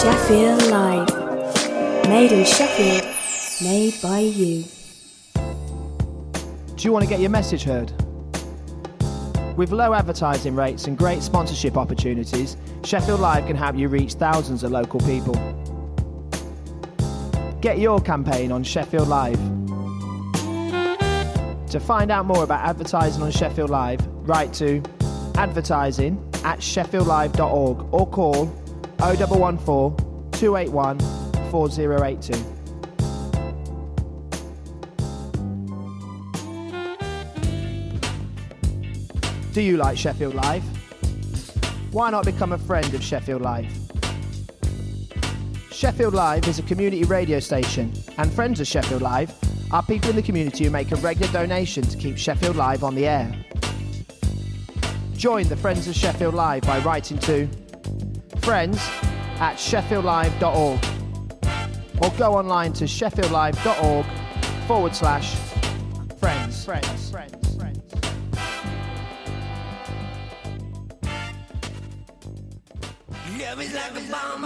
Sheffield Live. Made in Sheffield, made by you. Do you want to get your message heard? With low advertising rates and great sponsorship opportunities, Sheffield Live can help you reach thousands of local people. Get your campaign on Sheffield Live. To find out more about advertising on Sheffield Live, write to advertising@sheffieldlive.org or call 0114 281 4082. Do you like Sheffield Live? Why not become a friend of Sheffield Live? Sheffield Live is a community radio station, and friends of Sheffield Live are people in the community who make a regular donation to keep Sheffield Live on the air. Join the Friends of Sheffield Live by writing to friends@sheffieldlive.org or go online to sheffieldlive.org/friends. Love is like a bomb.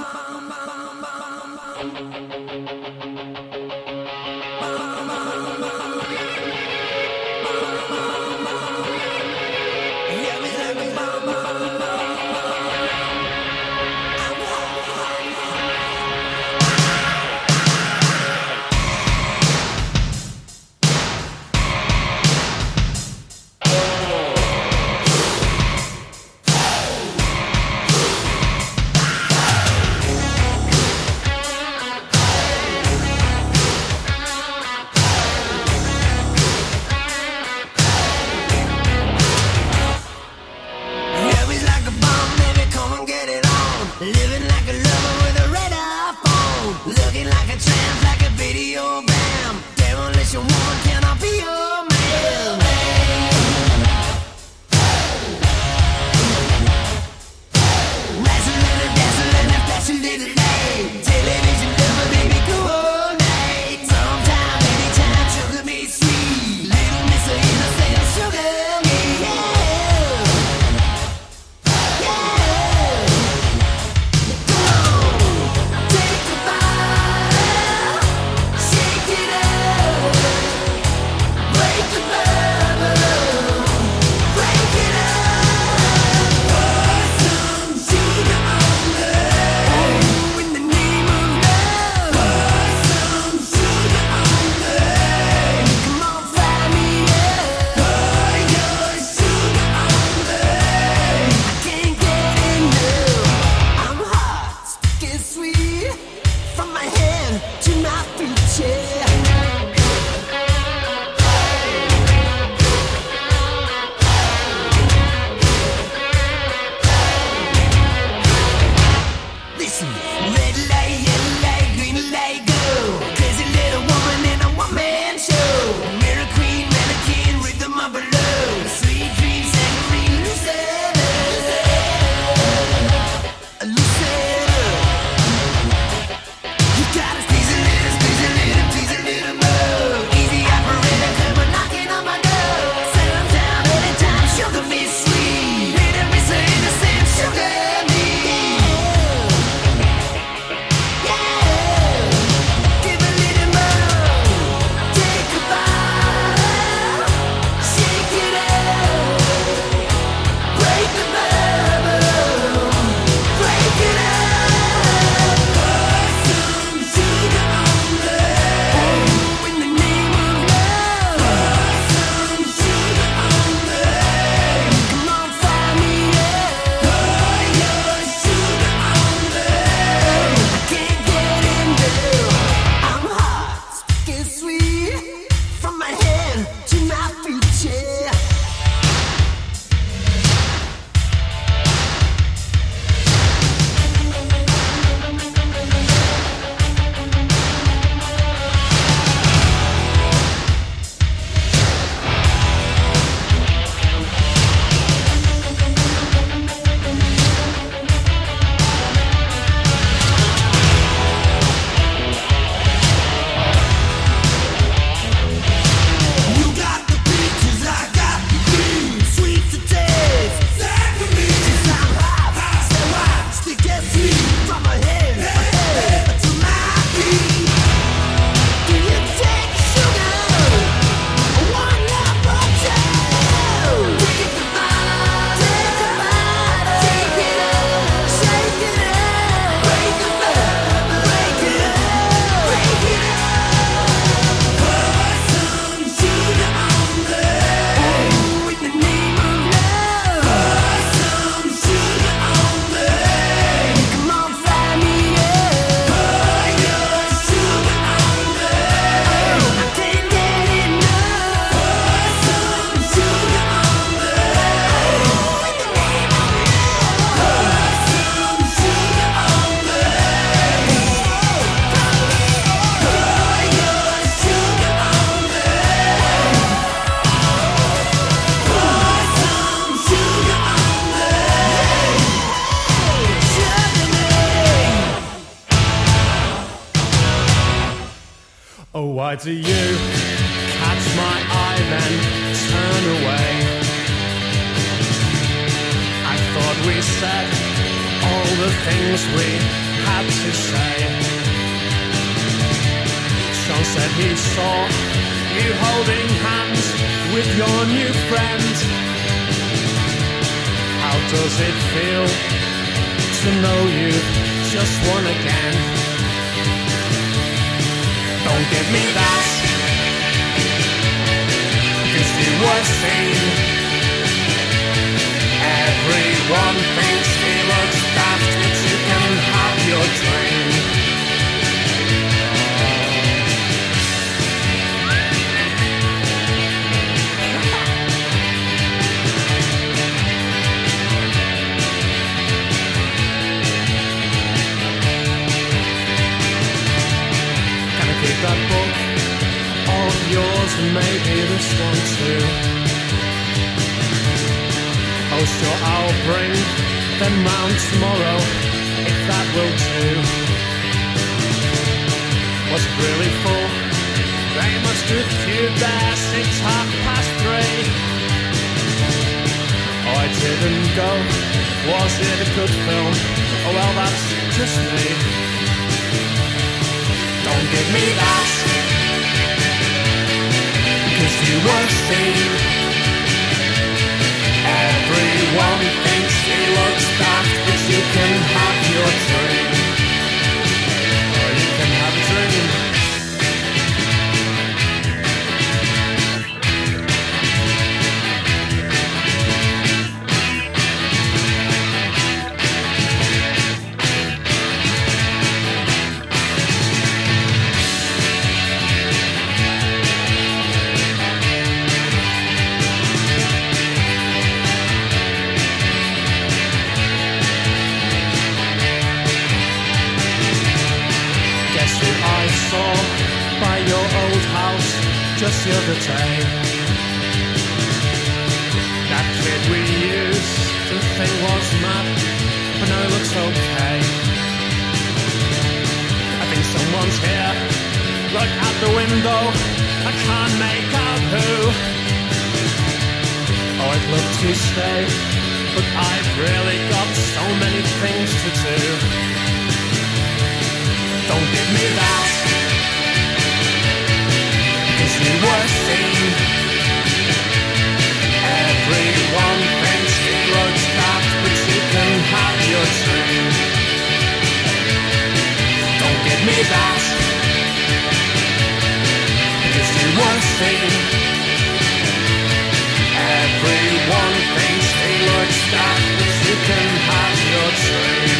Oh, why do you catch my eye then turn away? I thought we said all the things we had to say. Sean said he saw you holding hands with your new friend. How does it feel to know you just won again? Don't give me that, 'cause you were seen. Everyone thinks he looks daft, but you can have your dream. That book of yours and maybe this one too. Oh sure, I'll bring them round tomorrow if that will do. Was it really full? They must have queued there 3:30. Oh, I didn't go. Was it a good film? Oh well, that's just me. Don't give me that, 'cause you were seen. Everyone thinks he looks daft, but you can have your dream. Or you can have a dream. By your old house just the other day. That kid we used to think was mad, but now he looks okay. I think someone's here. Look out the window, I can't make out who. Oh, I'd love to stay, but I've really got so many things to do. Don't give me that, 'cause you were seen. Everyone thinks he looks daft, but you can have your dream. Don't give me that, 'cause you were seen. Everyone thinks he looks daft, but you can have your dream.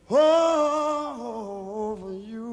over you.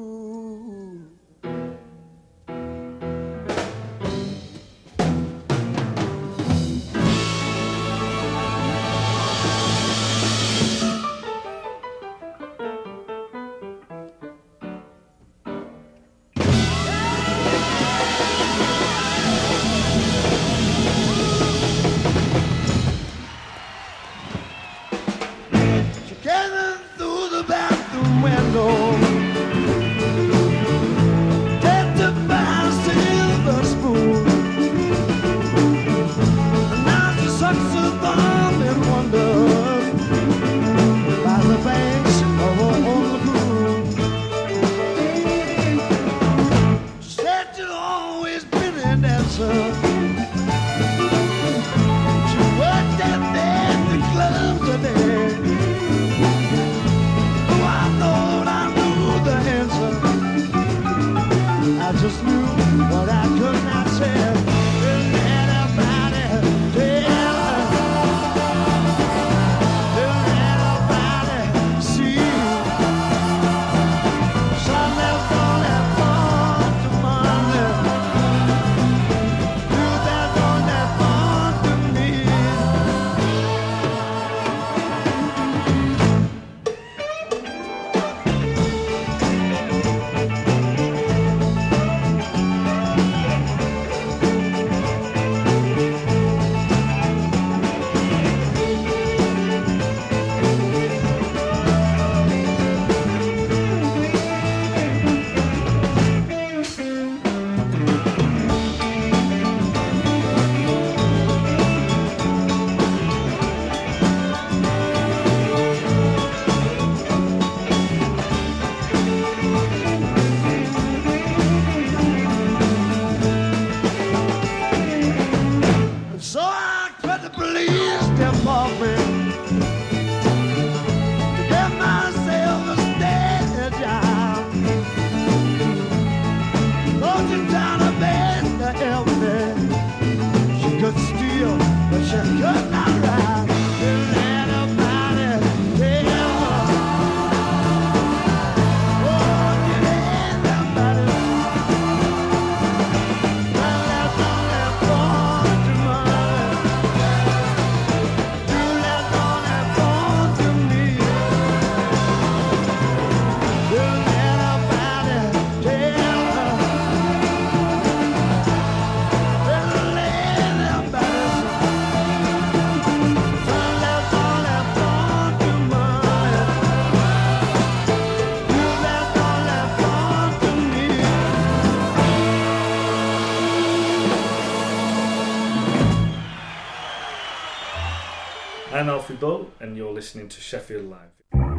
I'm Alfie Bull, and you're listening to Sheffield Live.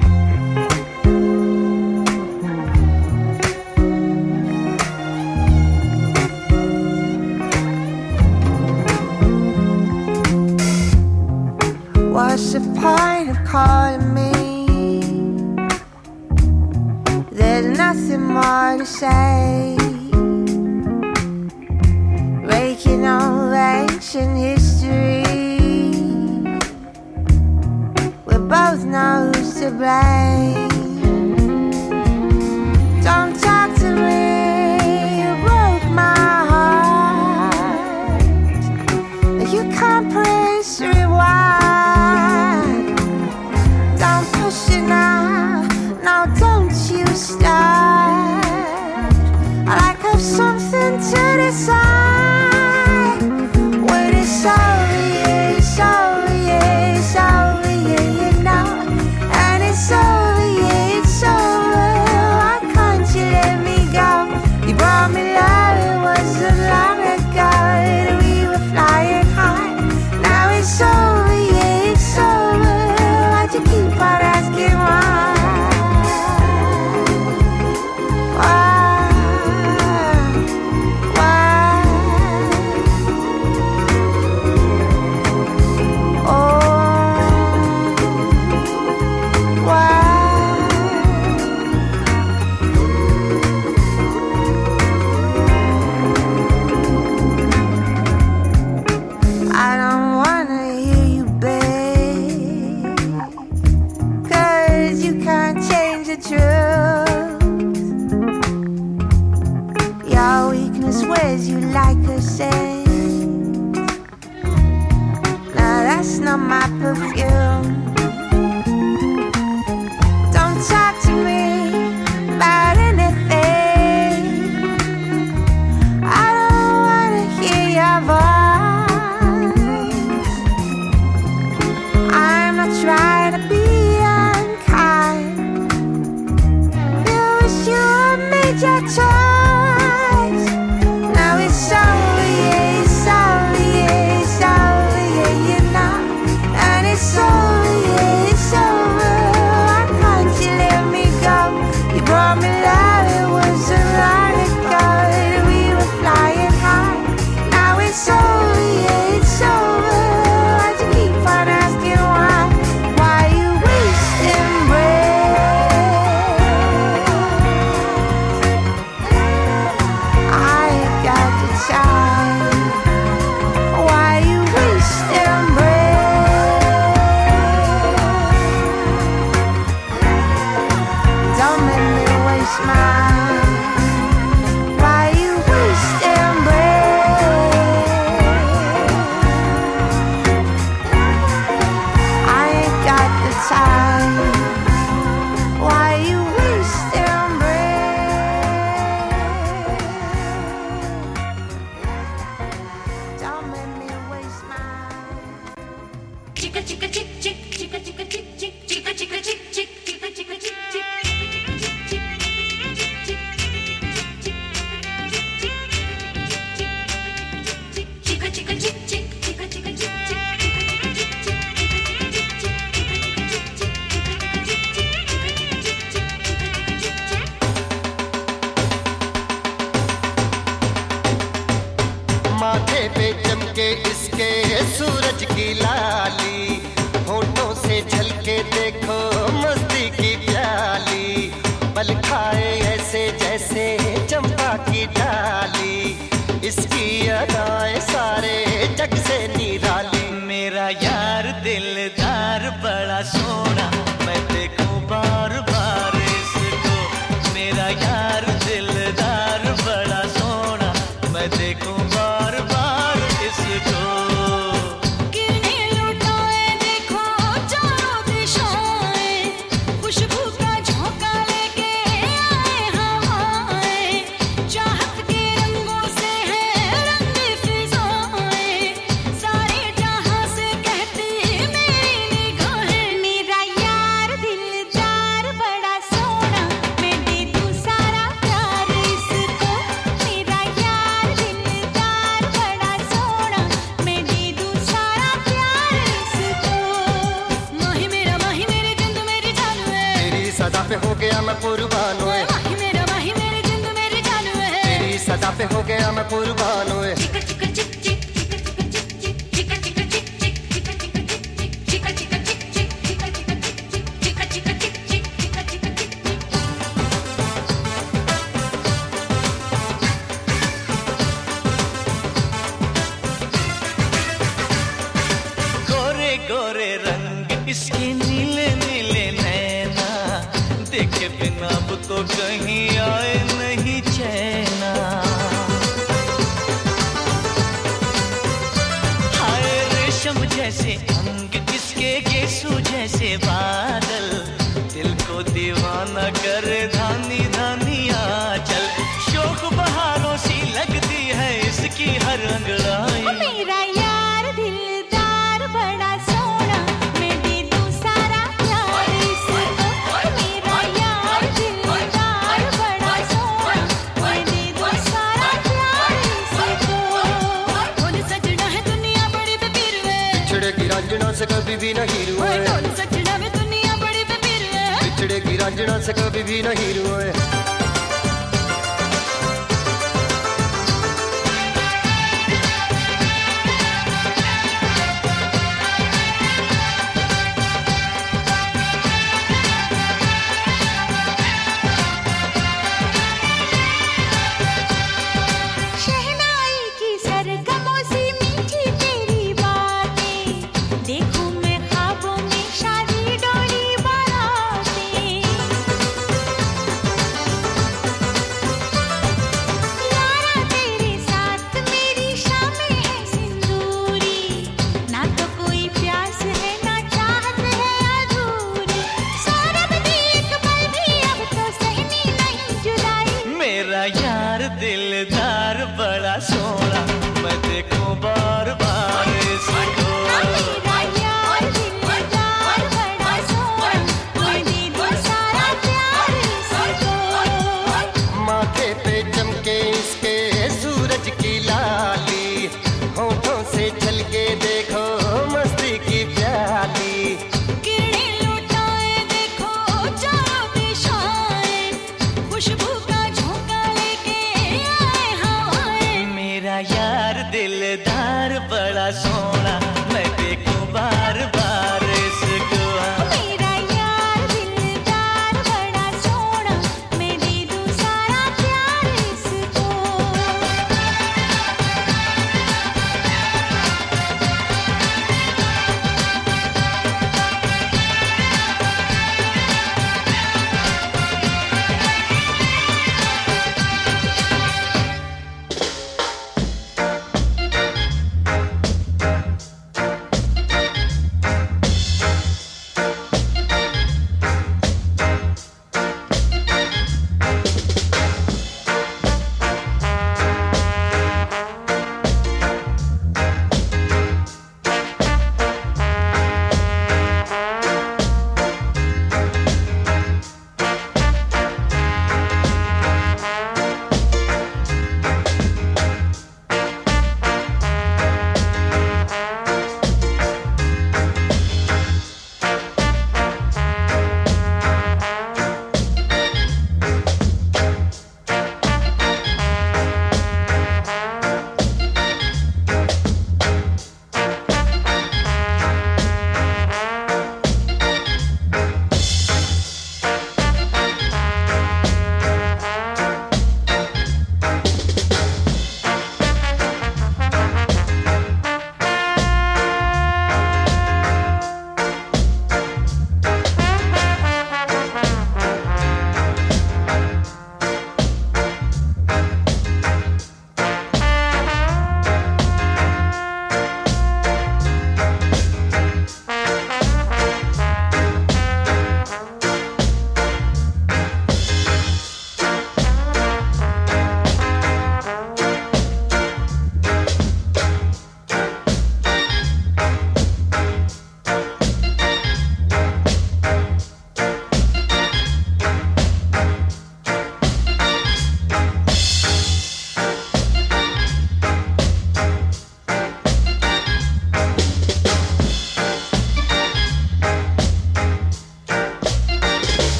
What's the point of calling me? There's nothing more to say. Raking on ancient history, we both know who's to blame. Don't talk to me, you broke my heart. You can't press rewind. Don't push it now, no, don't you start. I like have something to decide. When it's over, yeah, it's over, yeah, it's over, yeah, you know. And it's over, yeah, it's over. Why can't you let me go? You brought me love, it wasn't long ago that we were flying high. Now it's over, yeah, it's over. Why'd you keep on asking why? सदा पे हो गया मैं कुर्बान ओए, माही मेरे जिंद मेरी जान है, तेरी सदा पे हो गया मैं कुर्बान ओए। गोरे गोरे रंग इसके नीले नीले नैना, देखे बिना अब तो कहीं आए नहीं चैना। हाय रेशम जैसे अंग इसके, गेसू जैसे बादल, दिल को दीवाना करे धानी धानी आंचल। शोक बहारों सी लगती है इसकी हर अंगड़ाई। मेरा यार दिलदार बड़ा सोना, मैं दे दूं सारा प्यार इसको। मेरा यार दिलदार बड़ा सोना, मैं दे दूं सारा प्यार इसको। ढोल सजना है दुनिया बड़ी बेपीर वे, बिछड़ेगी रांझना से कभी भी नहीं रुए, ढोल सजना में दुनिया बड़ी बेपीर वे, बिछड़ेगी रांझना से कभी भी नहीं रुए। शहनाई की सरगमों सी मीठी तेरी बातें, देखूं मैं ख्वाबों में शादी डोली बारातें।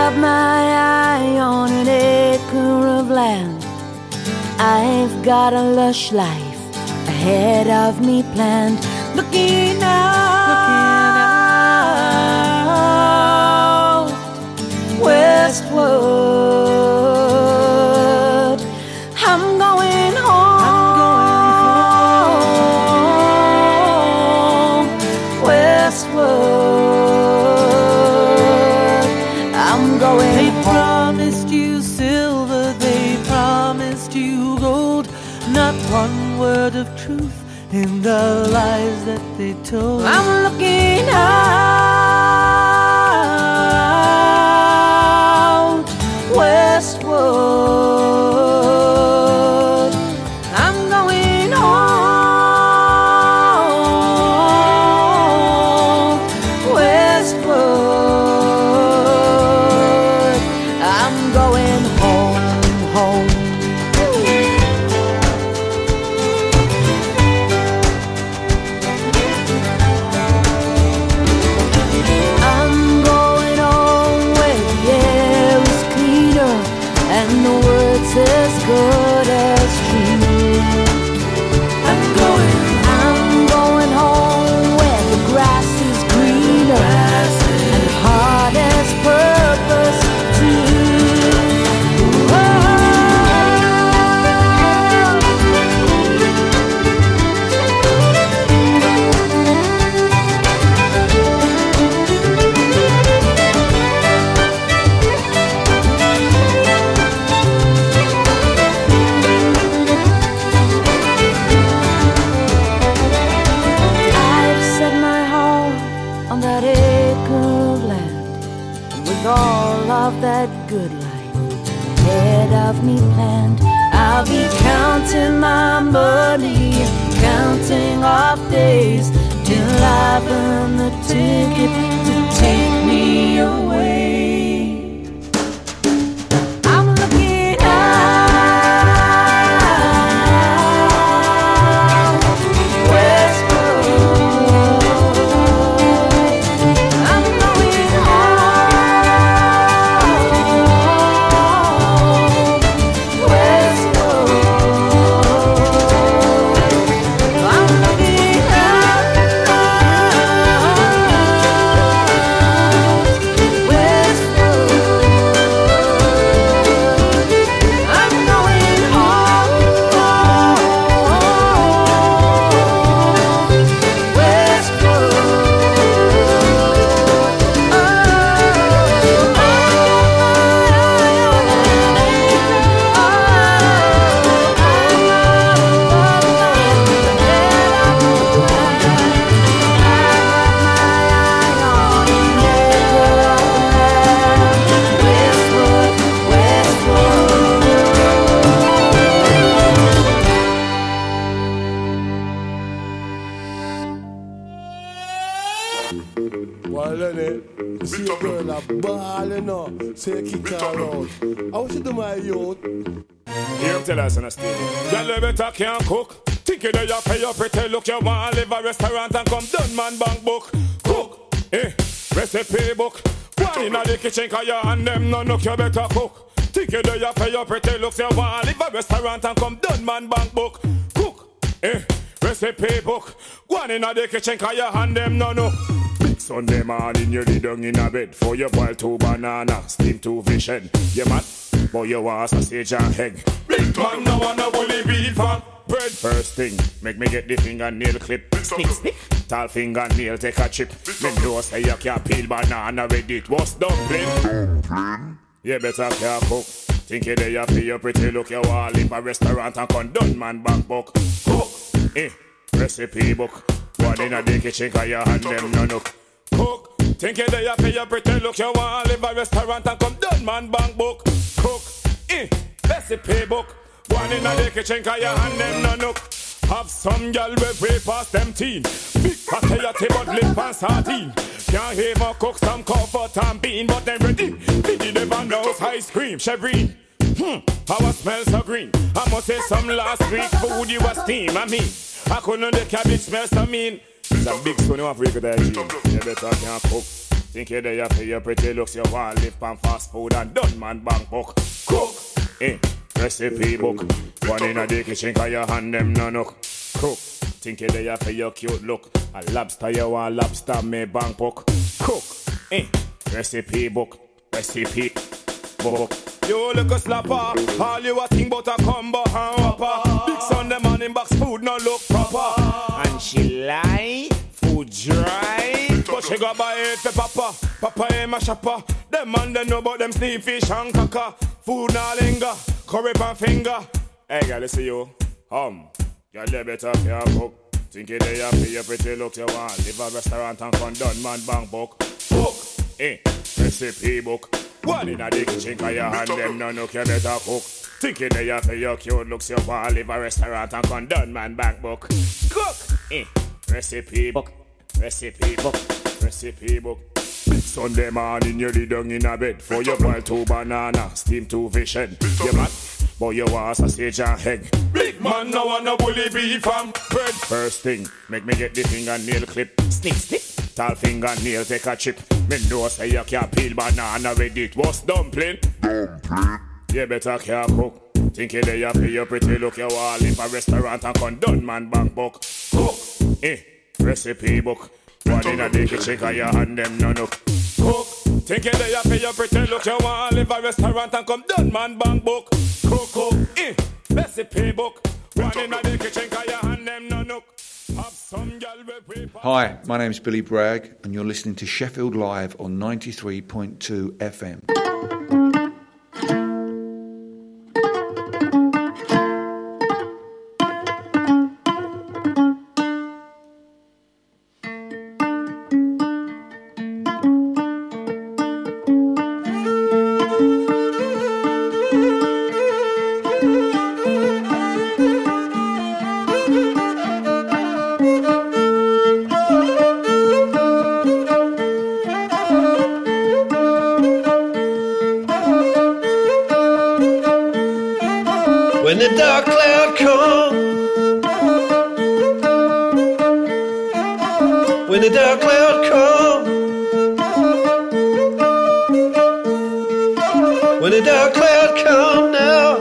got my eye on an acre of land. I've got a lush life ahead of me planned. Looking out westward. I'm going home. Westward. I'm going They home. promised you silver, they promised you gold. Not one word of truth in the lies that they told. I'm looking out westward. I'm going home westward. I'm going home, home. I'm going home where the air is cleaner and the words as good as true. I'm going home where the grass is greener and the heart has purpose too. I've set my heart on that acre of land, and with all of that good life ahead of me planned, I'll be counting my money, counting off days till I burn the ticket to take me away. I'm looking out westward. I'm going home westward. I'm looking out westward. I'm going home Well, Lenny, you see a girl a ball, you know, so you kick her out. How should do my youth? Hear him tell us in a stadium. Girl, you better can't cook. Think you know you pay your pretty look. You want to live a restaurant and come done man bank book. Cook, recipe book. One in the kitchen cause you and them no look. You better cook. Think you know you pay your pretty looks. You want to live a restaurant and come done man bank book. Cook, recipe book. One in the kitchen cause you and them no look. Sunday morning you lay down in a bed for your boil 2 banana, steam 2 fish head. You mad? But you want sausage and egg. Big man no wanna bully beef and bread. First thing, make me get the fingernail clip. Stick. Tall fingernail take a chip. Me know say you can't peel banana with it. What's dumpling? You better can't cook. Think you there you pay your pretty look. You want live a restaurant and come done man back book. Cook, recipe book. One in the kitchen cause you and them no look. Cook, think you there you pay your pretty look. You want live a restaurant and come done man bank book. Cook, recipe book. One in the kitchen cause you and them no look. Have some girl with way past them teen. Big fatty but lip and sardine. Can't even cook some comfort and bean. But them ready, did you never know ice cream, Chevrine. How I smell so green. I must say some last week food you was steam. I mean, I couldn't the cabbage smell so mean. It's a big stone you want to break with that gene. You better can't cook. Think you're there for your pretty looks, you want to live on fast food and done man bank book. Cook, recipe book. One in the kitchen, cause your hand them no nook. Cook, think you're there for your cute look. A lobster, you want lobster, me bank book. Cook, recipe book. Recipe book. You look a slapper, all you a think about a combo and whopper. Big son, them man in box food no look proper. And she lie, food dry. But she go buy it for papa, papa ain't my shopper. Them man they know about them sneak fish and caca. Food na linger, curry pan finger. Hey girl, see you, girl you better care cook. Think you they have your pretty look you want. Live a restaurant and come done man bank book. Book, recipe book. One in a kitchen, cause your hand them no nook, you better cook. Thinking they have your cute looks, you want live a restaurant and come done man bank book. Cook, recipe book, recipe book, recipe book. Sunday morning you lay down in a bed for your boil 2 banana, steam 2 fish head. You mad, but you want sausage and egg. Big man no want no bully beef and bread. First thing, make me get the fingernail clip. Snip, snip. Tall fingernail take a chip. Me know say you can't peel banana with it. What's dumpling? Dumpling. You better care cook. Think you there for your pretty look. You want live a restaurant and come done man bank book. Cook, recipe book. One in a the kitchen cause your hand them no nook. Cook, think you there for your pretty look. You want live a restaurant and come done man bank book. Cook, recipe book. One in a the kitchen cause your hand them no nook. Hi, my name's Billy Bragg, and you're listening to Sheffield Live on 93.2 FM. When the dark cloud comes, when the dark cloud comes, when the dark cloud comes now,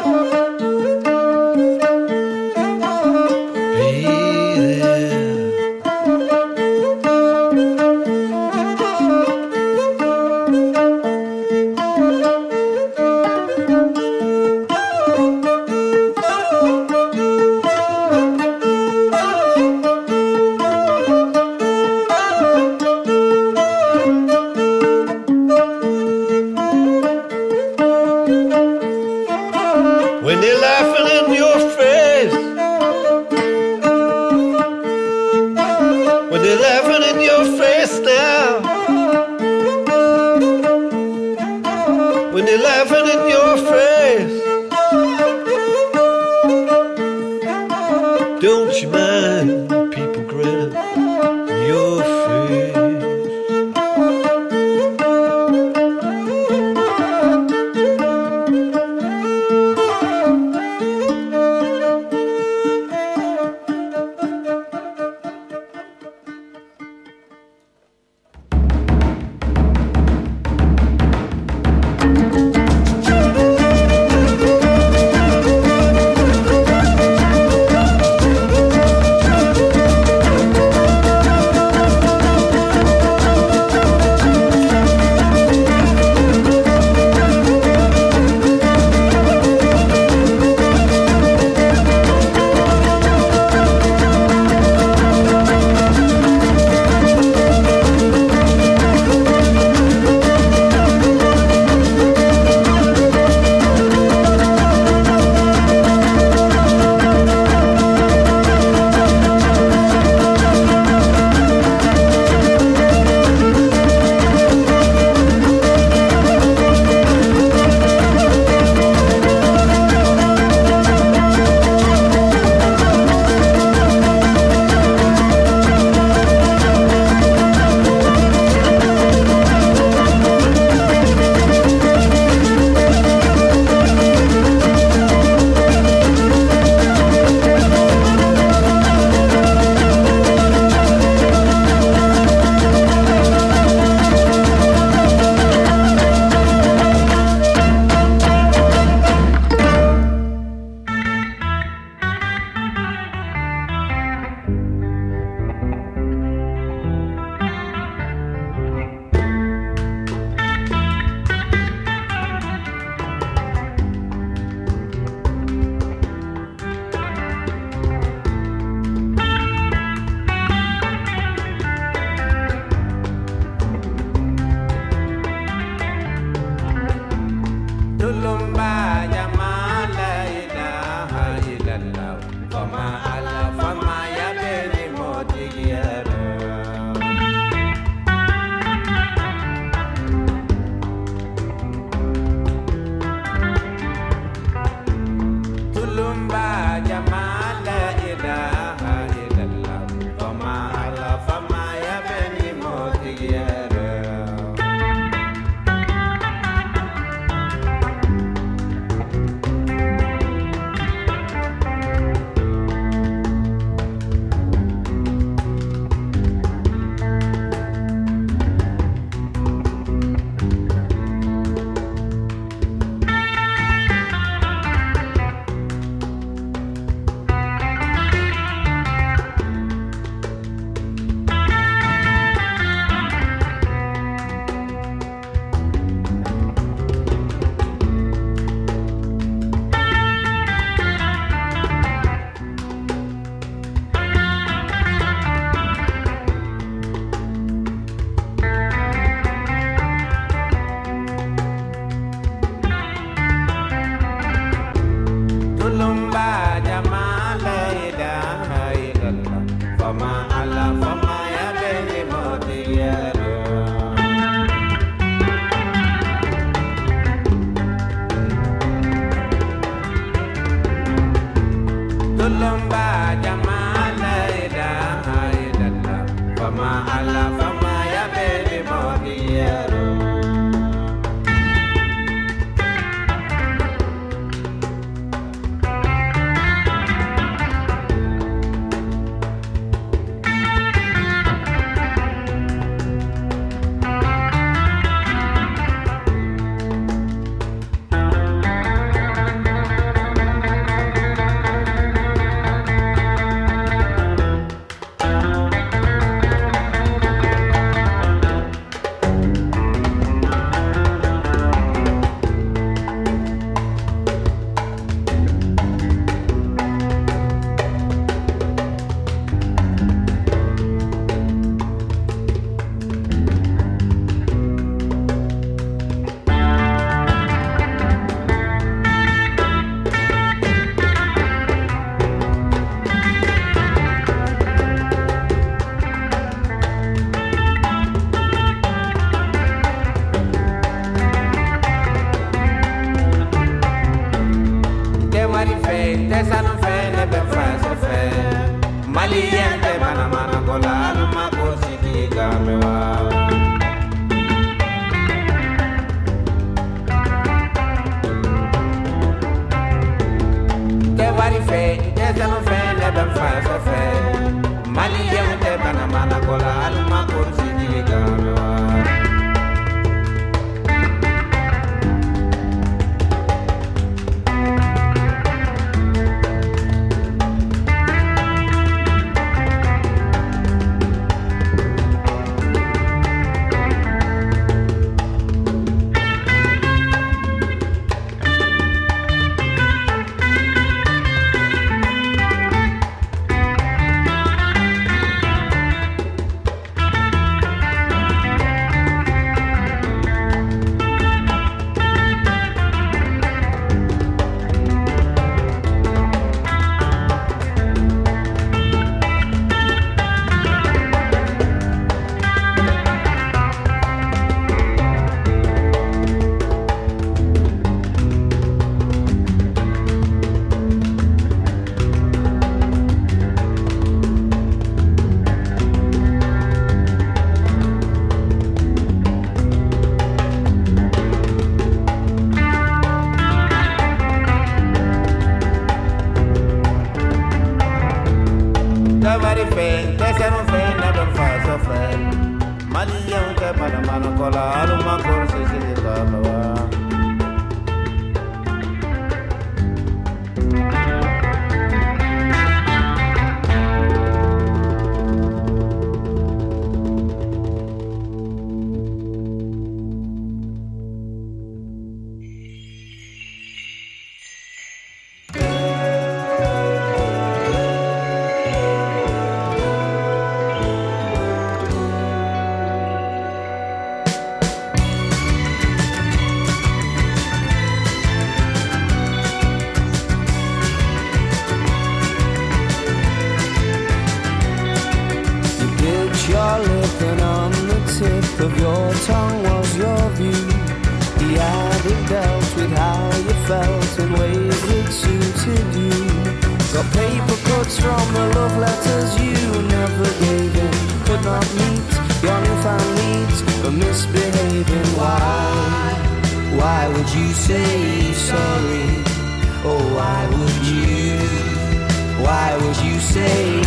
be there. When they're laughing in your face, when they're laughing in your face now, when they're laughing in your face, don't you mind people grinning in your face? of your tongue was your view. He hadn't dealt with how you felt in ways that suited you. Got paper cuts from the love letters you never gave him. Could not meet your newfound needs for misbehaving. Why would you say sorry? Oh, why would you? Why would you say?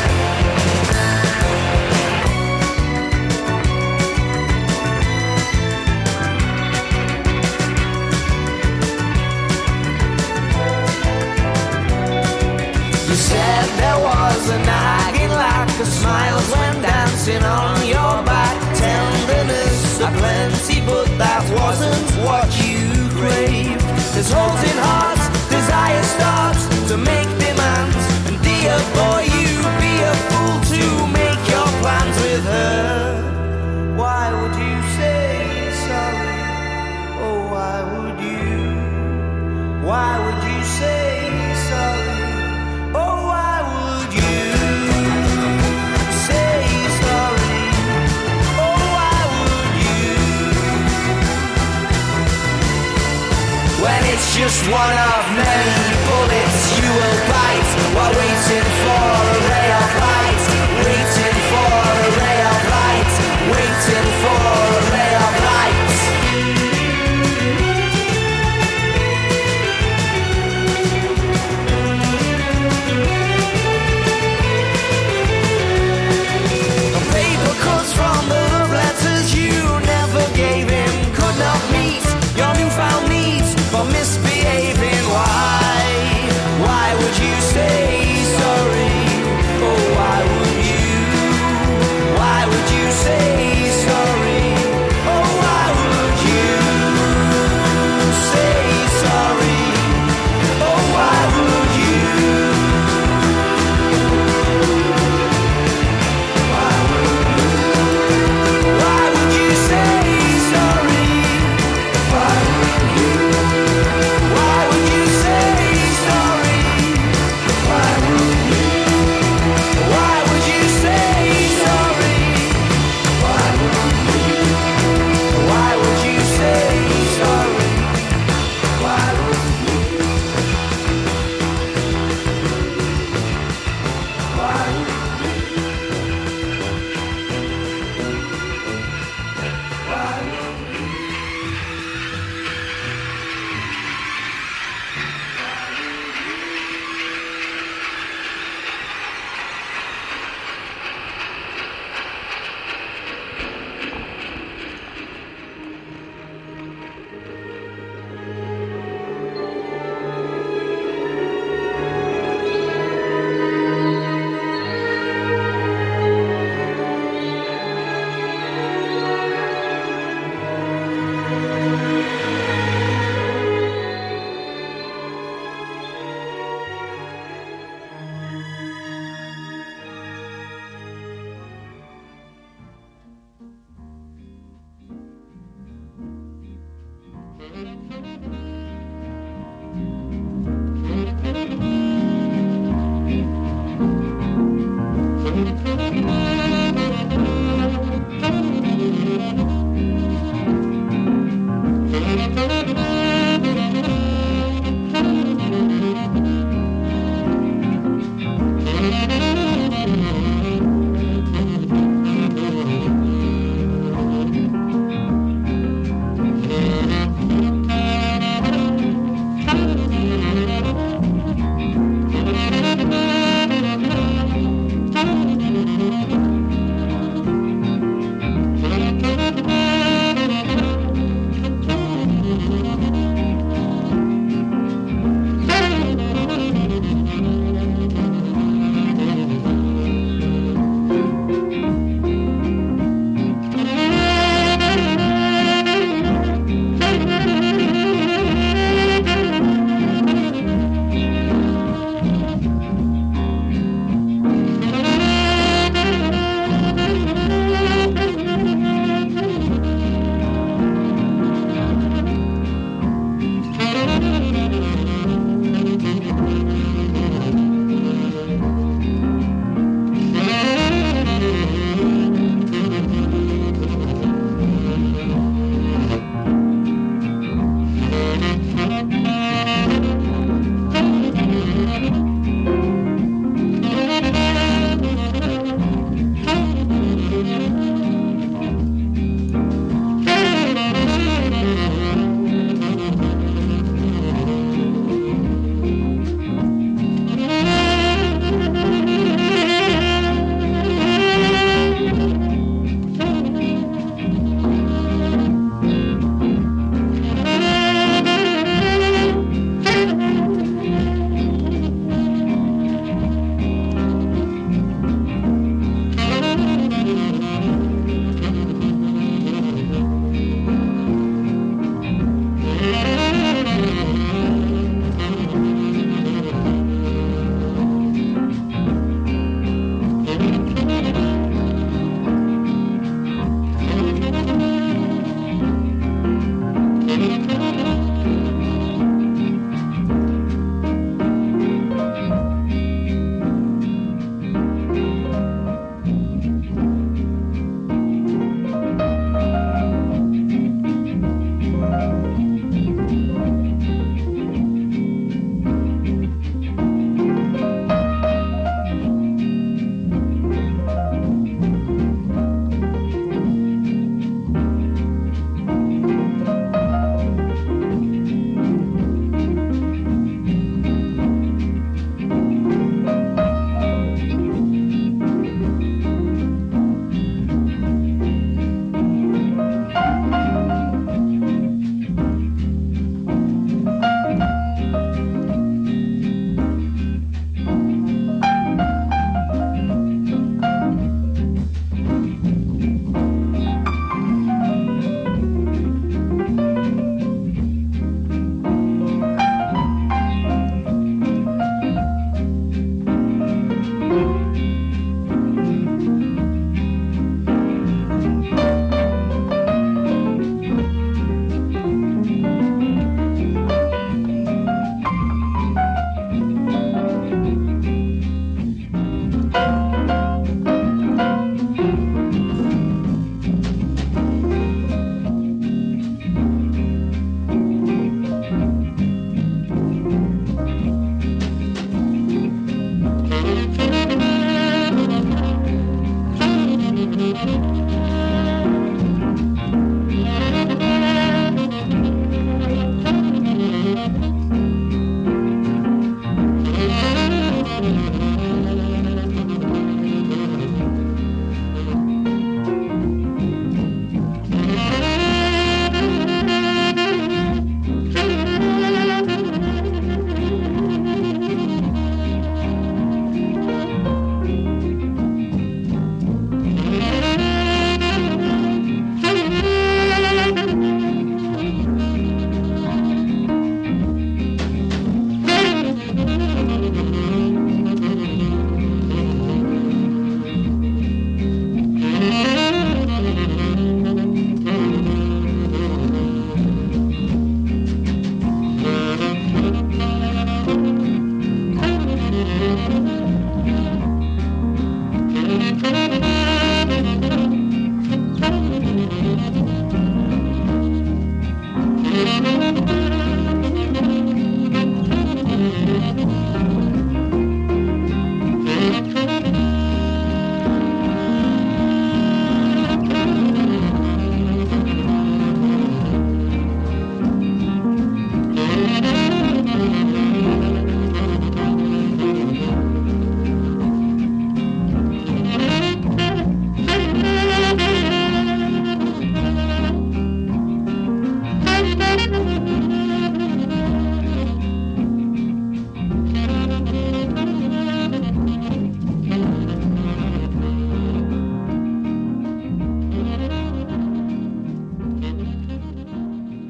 You said there was a nagging lack of smiles when dancing on your back. Tenderness aplenty, but that wasn't what you craved. There's holes in hearts, desire starts to make demands. And dear boy, you be a fool to make your plans with her. Why would you say sorry? Oh, why would you? Why would you say sorry? It's just one of many bullets you will bite while waiting for a ray of light, waiting for a ray of light.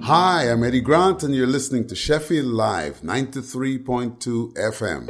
Hi, I'm Eddie Grant, and you're listening to Sheffield Live, 93.2 FM.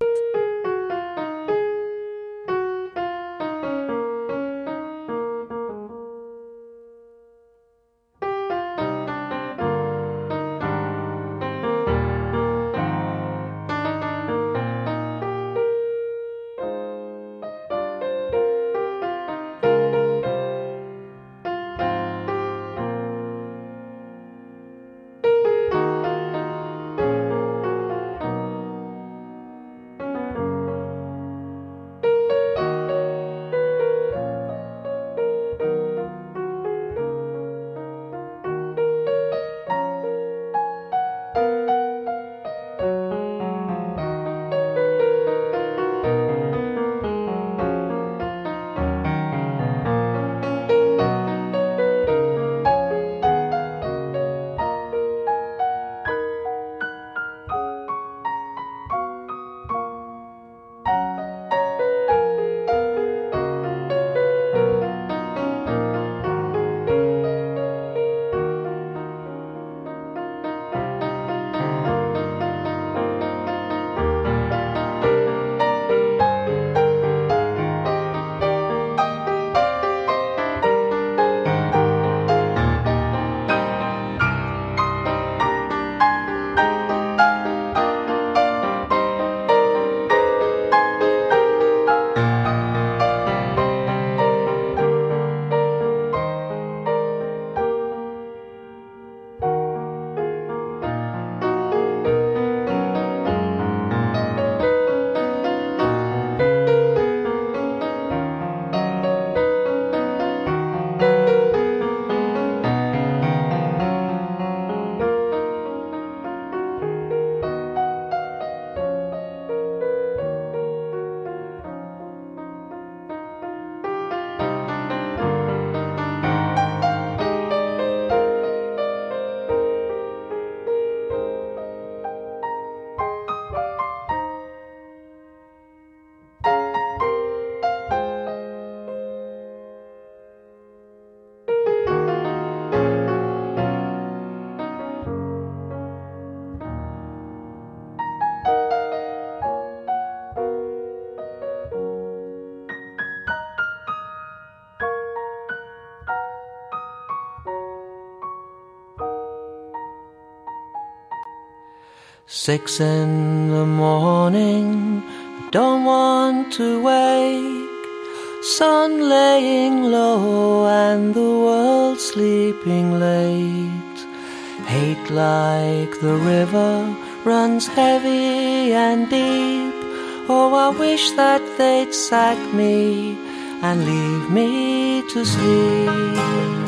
Six in the morning, don't want to wake. Sun laying low and the world sleeping late. Hate like the river runs heavy and deep. Oh, I wish that they'd sack me and leave me to sleep.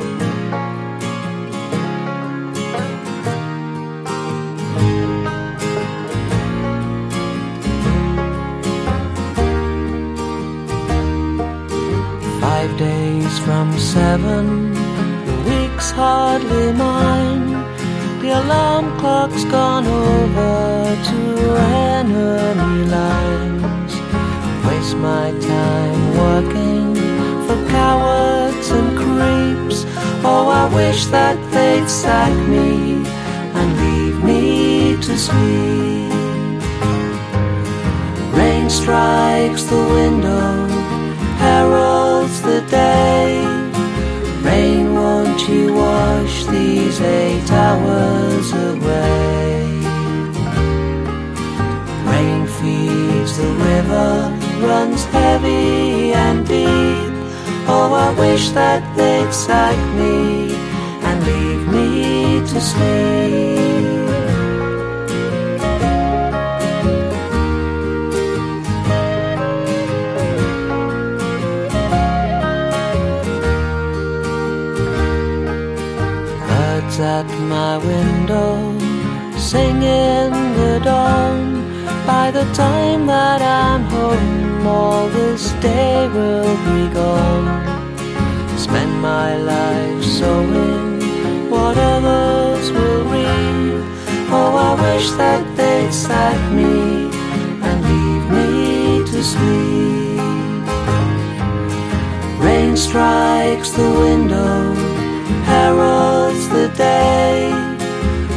5 days from 7, the week's hardly mine. The alarm clock's gone over to enemy lines. Waste my time working for cowards and creeps. Oh, I wish that they'd sack me and leave me to sleep. Rain strikes the window, heralds the day. Rain, won't you wash these 8 hours away? Rain feeds the river, runs heavy and deep. Oh, I wish that they'd sack me and leave me to sleep. At my window, sing in the dawn. By the time that I'm home, all this day will be gone. Spend my life sowing what others will reap. Oh, I wish that they'd sack me and leave me to sleep. Rain strikes the window, heralds the day.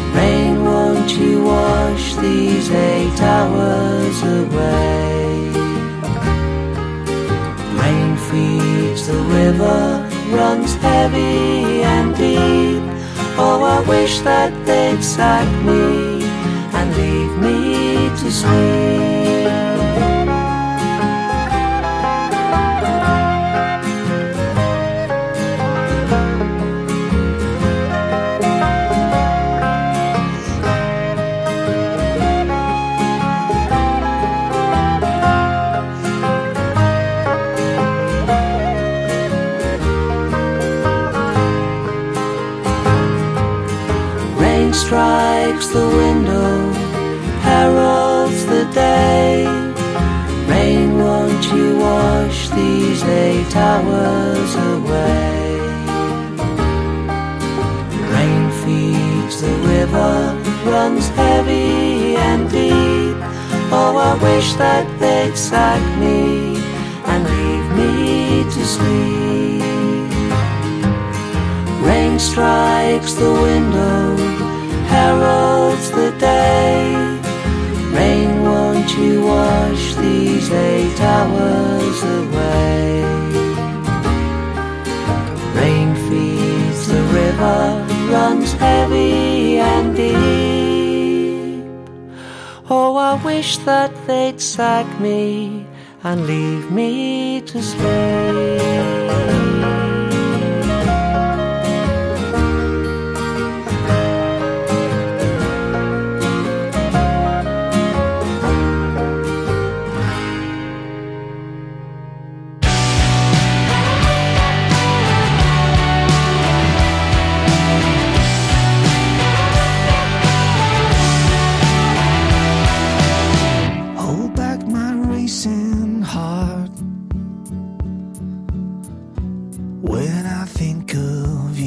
hours away. Rain feeds the river, runs heavy and deep. Oh, I wish that they'd sack me and leave me to sleep. Strikes the window, heralds the day. Rain, won't you wash these 8 hours away? Rain feeds the river, runs heavy and deep. Oh, I wish that they'd sack me and leave me to sleep. Rain strikes the window, heralds the day. Rain, won't you wash these 8 hours away? Rain feeds the river, runs heavy and deep. Oh, I wish that they'd sack me and leave me to sleep.